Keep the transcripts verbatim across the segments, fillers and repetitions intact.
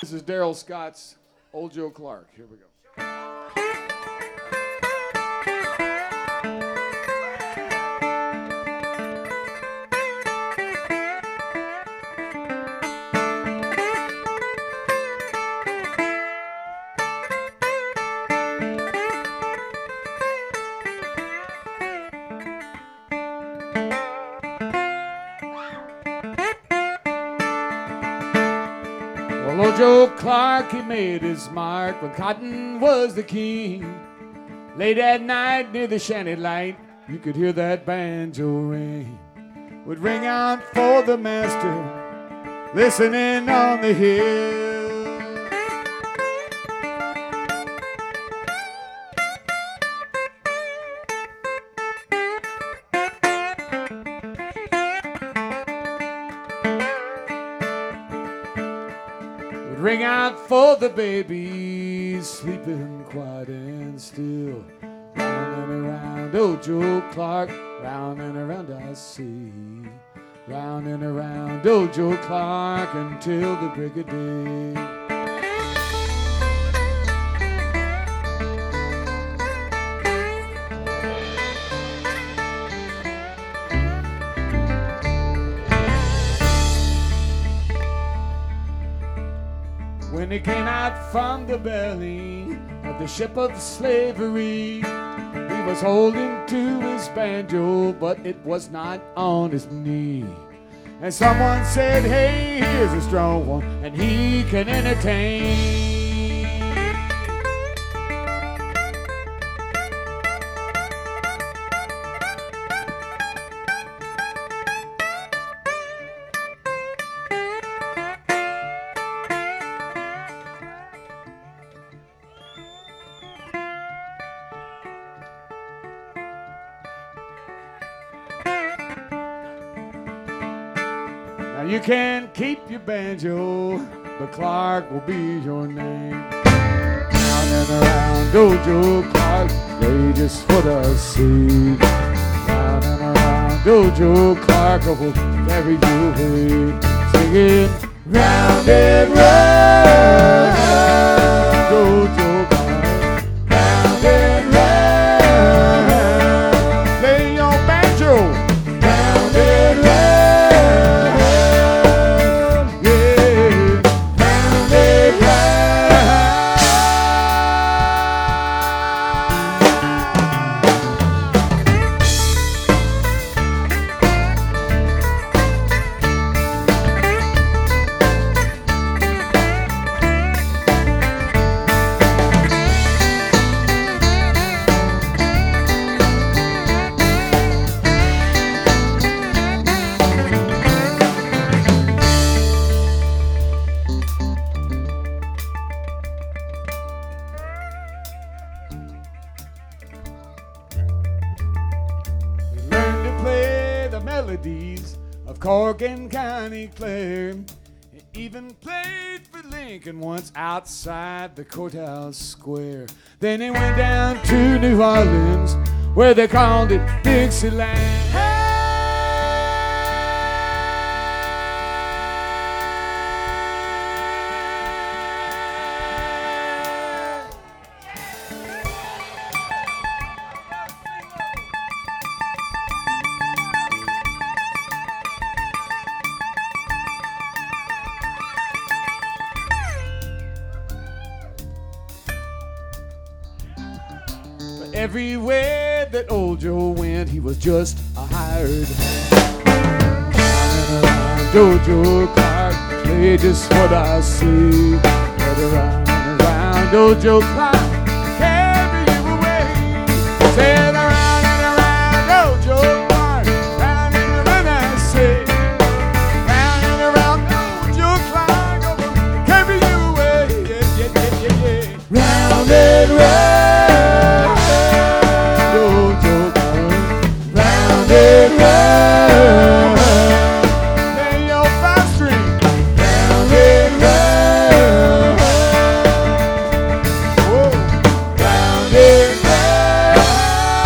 This is Daryl Scott's Old Joe Clark. Here we go. Well, old Joe Clark, he made his mark when cotton was the king. Late at night near the shanty light, you could hear that banjo ring. Would ring out for the master, listening on the hill. Ring out for the babies, sleeping quiet and still. Round and around, old Joe Clark, round and around I see. Round and around, old Joe Clark, until the break of day. When he came out from the belly of the ship of slavery, he was holding to his banjo, but it was not on his knee. And someone said, hey, here's a strong one, and he can entertain. Now you can keep your banjo, but Clark will be your name. Round and around, old Joe Clark, they just put us see. Round and around, old Joe Clark, I will carry you away. Singing, round and round, old Joe Clark, round and round, play your banjo, round and round. Melodies of Cork and County Clare. He even played for Lincoln once outside the courthouse square. Then he went down to New Orleans, where they called it Dixieland. Hey! Everywhere that old Joe went, he was just a hired hand. Round and around, old Joe Clark, play just what I see. But around and around, old Joe Clark, carry you away. Said around and around, old Joe Clark, round and around I say. Round and around, old Joe Clark, carry you away. Yeah, yeah, yeah, yeah, yeah. Round and round. Round and round, play your five string. Round and round, whoa. Round and round.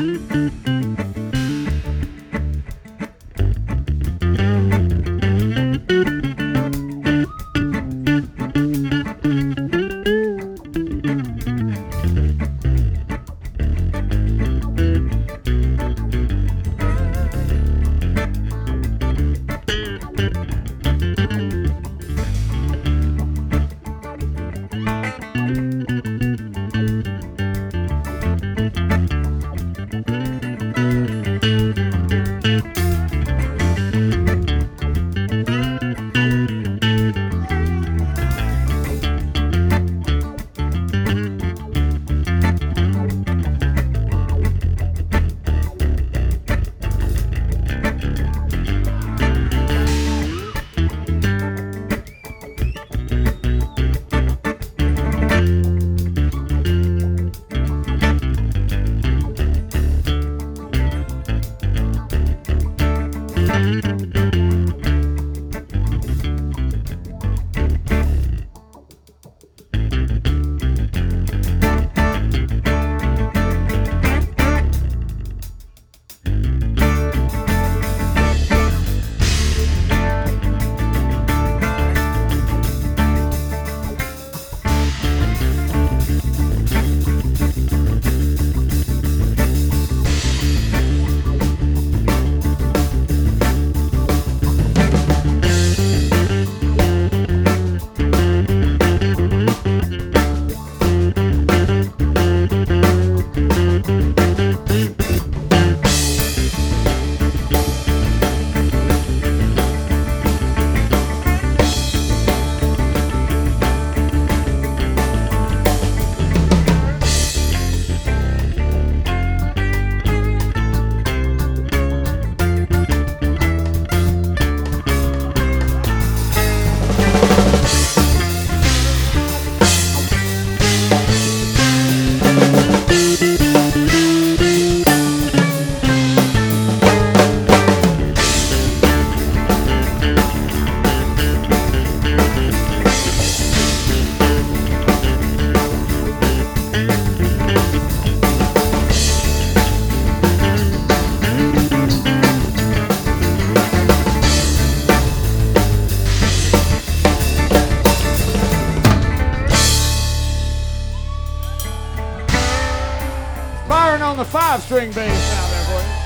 On the five-string bass now there for you.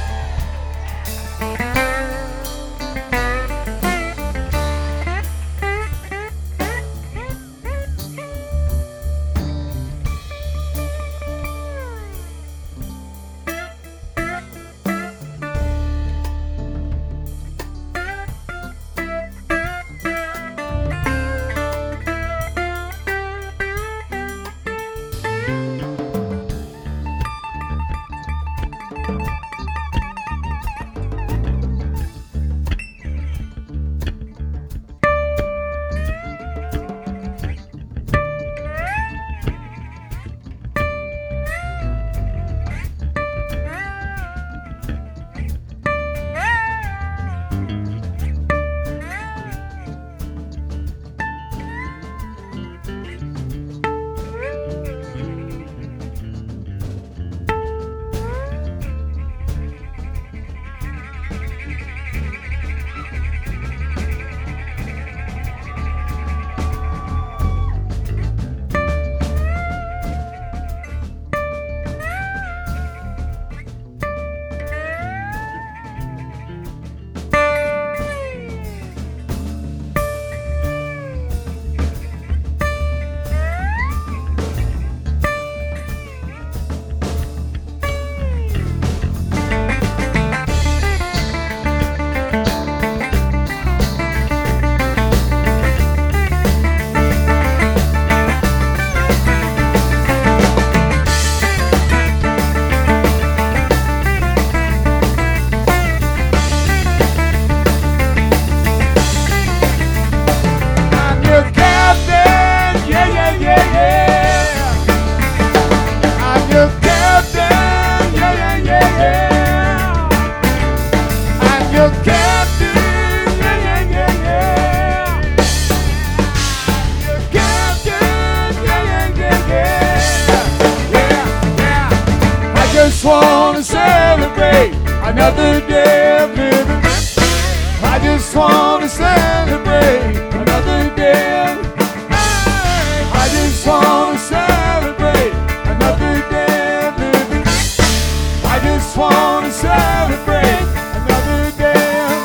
want to celebrate another day of living. I just want to celebrate another day. I just want to celebrate another day of living. I just want to celebrate another day of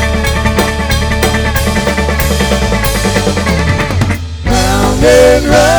and run.